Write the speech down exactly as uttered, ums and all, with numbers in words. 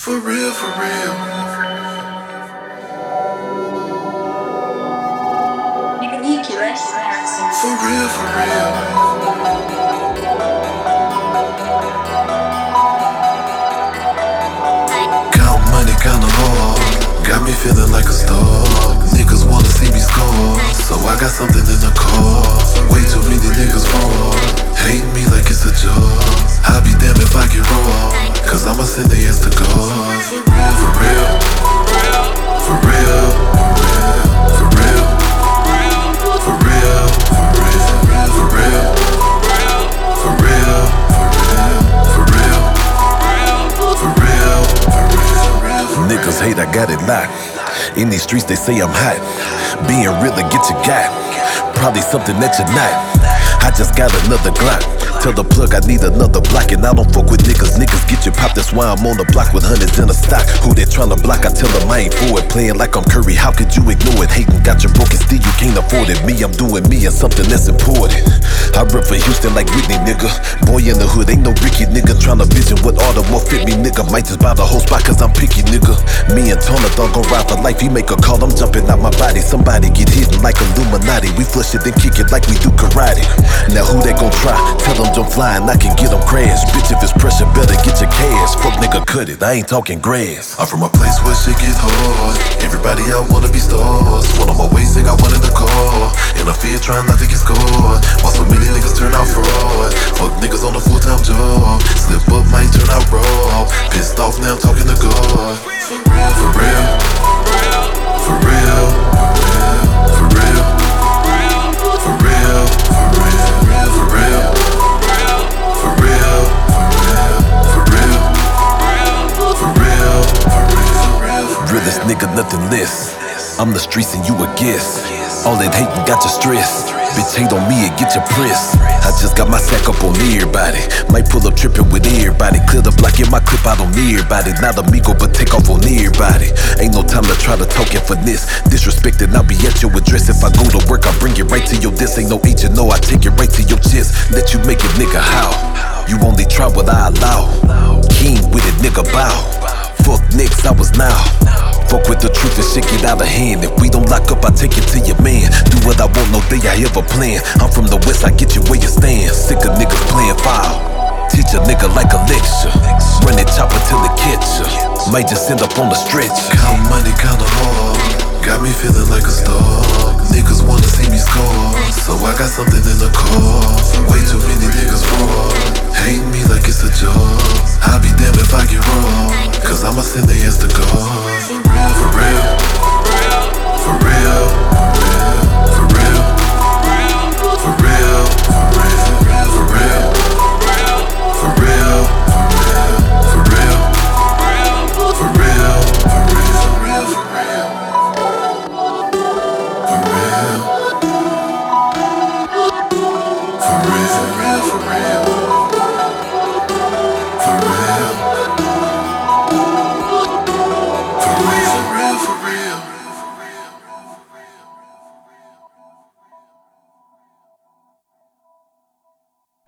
For real, for real. For real, for real. Count money kinda hard, got me feeling like a star. Niggas wanna see me score, so I got something in the car. Way too many niggas fraud, hate me like it's a job. I'll be damned if I get raw, cause I'ma send they ass to God. For real, for real, for real, for real, for real, for real, for real, for real, for real, for real. Niggas hate, I got it locked. In these streets they say I'm hot. Being real to get you got, probably something that you're not. I just got another Glock. Tell the plug I need another block. And I don't fuck with niggas, niggas get you popped. That's why I'm on the block with hundreds in a stock. Who they tryna block, I tell them I ain't for it. Playing like I'm Curry, how could you ignore it? Hating got you broken, still you can't afford it. Me, I'm doing me and something that's important. I rep for Houston like Whitney, nigga. Boy in the hood, ain't no Ricky, nigga. Tryna vision what order more fit me, nigga. Might just buy the whole spot cause I'm picky, nigga. Me and Tona thought gon' ride for life. He make a call, I'm jumping out my body. Somebody get hidden like Illuminati. We flush it then kick it like we do karate. Now who they gon' try? Tell them jump flying, I can get them crash. Bitch, if it's pressure, better get your cash. Fuck nigga, cut it, I ain't talking grass. I'm from a place where shit get hard. Everybody out wanna be stars. One on my waist, they got one in the car. And I fear trying not to get scored. While so many niggas turn out fraud. Fuck niggas on a full-time job. Slip up, might turn out raw. Pissed off, now I'm talking to God. For real, for real, for real, for real, for real, for real, for real, for real, for real, for real, for real. Realest nigga, nothing less. I'm the streets and you a guest. All that hating got you stressed. Bitch, hate on me and get your press. I just got my sack up on everybody. Might pull up trippin' with everybody. Clear the block, get my clip out on everybody. Not amigo, but take off on everybody. Ain't no time to try to talk and finesse. Disrespected, I'll be at your address. If I go to work, I bring it right to your desk. Ain't no H and O, I take it right to your chest. Let you make it, nigga, how? You only try what I allow. King with it, nigga, bow. Fuck next, I was now. Fuck with the truth and shit get out of hand. If we don't lock up, I take it to your man. Do what I want, no day I ever plan. I'm from the west, I get you where you stand. Sick of niggas playing foul. Teach a nigga like a lecture. Run that chopper till it catch ya. Might just end up on the stretch. Count money kinda hard, got me feeling like a star. Niggas wanna see me score, so I got something in the car. Way too many niggas fraud, hating me like it's a job. I'll be damned if I get raw, cause I'ma send they ass to God. For real, for real, for real.